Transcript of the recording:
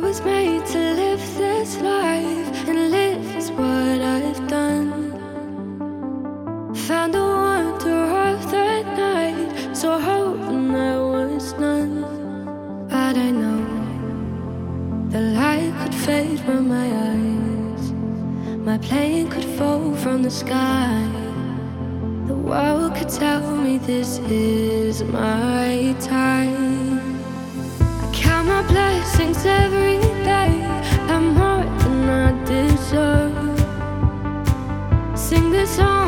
was made to live this life, and live is what I've done. Found the wonder of the night, so hoping there was none. But I know the light could fade from my eyes, my plane could fall from the sky. The world could tell me this is my time. I count my blessings every day, I'm more than I deserve. Sing this song